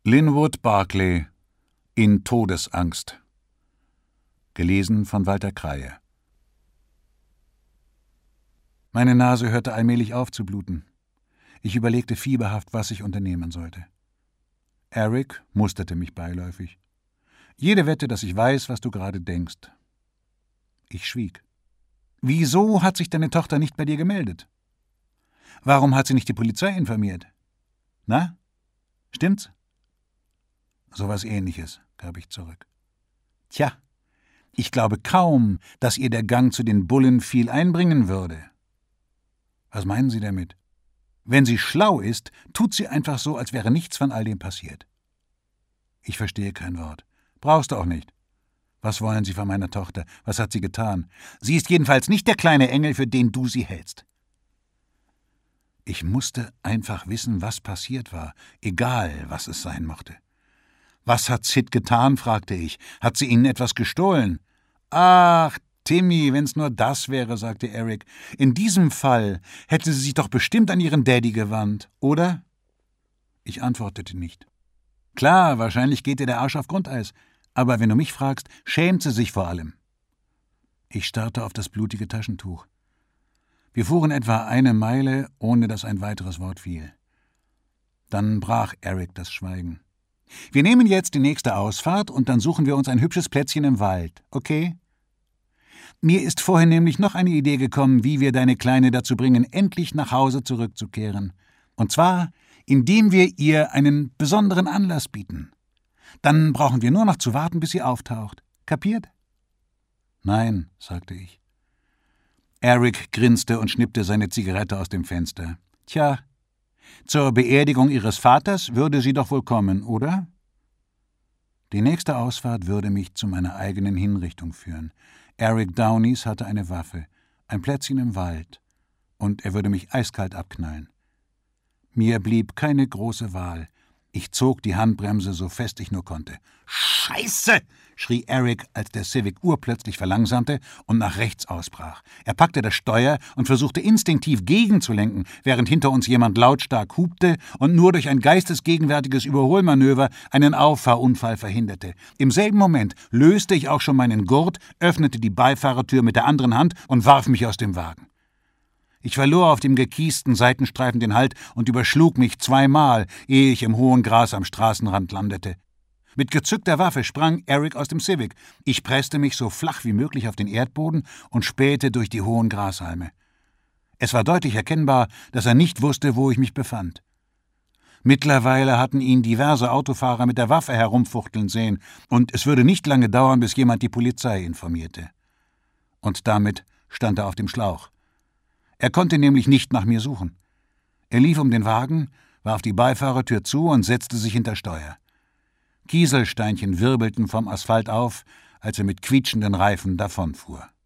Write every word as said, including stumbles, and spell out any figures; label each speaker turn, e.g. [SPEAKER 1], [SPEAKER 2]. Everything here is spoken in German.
[SPEAKER 1] Linwood Barclay in Todesangst. Gelesen von Walter Kreie. Meine Nase hörte allmählich auf zu bluten. Ich überlegte fieberhaft, was ich unternehmen sollte. Eric musterte mich beiläufig. Jede Wette, dass ich weiß, was du gerade denkst. Ich schwieg. Wieso hat sich deine Tochter nicht bei dir gemeldet? Warum hat sie nicht die Polizei informiert? Na, stimmt's? So was Ähnliches, gab ich zurück. Tja, ich glaube kaum, dass ihr der Gang zu den Bullen viel einbringen würde. Was meinen Sie damit? Wenn sie schlau ist, tut sie einfach so, als wäre nichts von all dem passiert. Ich verstehe kein Wort. Brauchst du auch nicht. Was wollen Sie von meiner Tochter? Was hat sie getan? Sie ist jedenfalls nicht der kleine Engel, für den du sie hältst. Ich musste einfach wissen, was passiert war, egal was es sein mochte. »Was hat Sid getan?« fragte ich. »Hat sie Ihnen etwas gestohlen?« »Ach, Timmy, wenn's nur das wäre«, sagte Eric. »In diesem Fall hätte sie sich doch bestimmt an ihren Daddy gewandt, oder?« Ich antwortete nicht. »Klar, wahrscheinlich geht ihr der Arsch auf Grundeis. Aber wenn du mich fragst, schämt sie sich vor allem.« Ich starrte auf das blutige Taschentuch. Wir fuhren etwa eine Meile, ohne dass ein weiteres Wort fiel. Dann brach Eric das Schweigen. »Wir nehmen jetzt die nächste Ausfahrt und dann suchen wir uns ein hübsches Plätzchen im Wald, okay? Mir ist vorhin nämlich noch eine Idee gekommen, wie wir deine Kleine dazu bringen, endlich nach Hause zurückzukehren. Und zwar, indem wir ihr einen besonderen Anlass bieten. Dann brauchen wir nur noch zu warten, bis sie auftaucht. Kapiert?« »Nein«, sagte ich. Eric grinste und schnippte seine Zigarette aus dem Fenster. »Tja, zur Beerdigung ihres Vaters würde sie doch wohl kommen, oder?« Die nächste Ausfahrt würde mich zu meiner eigenen Hinrichtung führen. Eric Downies hatte eine Waffe, ein Plätzchen im Wald, und er würde mich eiskalt abknallen. Mir blieb keine große Wahl. Ich zog die Handbremse so fest ich nur konnte. »Scheiße!« schrie Eric, als der Civic urplötzlich verlangsamte und nach rechts ausbrach. Er packte das Steuer und versuchte instinktiv gegenzulenken, während hinter uns jemand lautstark hupte und nur durch ein geistesgegenwärtiges Überholmanöver einen Auffahrunfall verhinderte. Im selben Moment löste ich auch schon meinen Gurt, öffnete die Beifahrertür mit der anderen Hand und warf mich aus dem Wagen. Ich verlor auf dem gekiesten Seitenstreifen den Halt und überschlug mich zweimal, ehe ich im hohen Gras am Straßenrand landete. Mit gezückter Waffe sprang Eric aus dem Civic. Ich presste mich so flach wie möglich auf den Erdboden und spähte durch die hohen Grashalme. Es war deutlich erkennbar, dass er nicht wusste, wo ich mich befand. Mittlerweile hatten ihn diverse Autofahrer mit der Waffe herumfuchteln sehen, und es würde nicht lange dauern, bis jemand die Polizei informierte. Und damit stand er auf dem Schlauch. Er konnte nämlich nicht nach mir suchen. Er lief um den Wagen, warf die Beifahrertür zu und setzte sich hinter Steuer. Kieselsteinchen wirbelten vom Asphalt auf, als er mit quietschenden Reifen davonfuhr.